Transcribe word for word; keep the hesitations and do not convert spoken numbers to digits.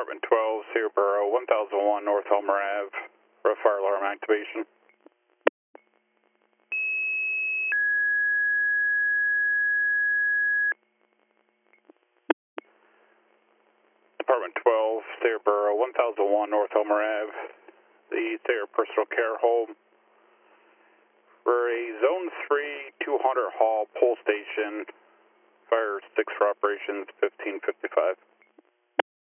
Department twelve, Sierra Borough, one thousand one North Homer Ave, for a fire alarm activation. Department twelve, Sierra Borough, one thousand one North Homer Ave, the Thayer Personal Care Home, for a Zone three two hundred Hall Pole Station, fire six for operations fifteen fifty-five.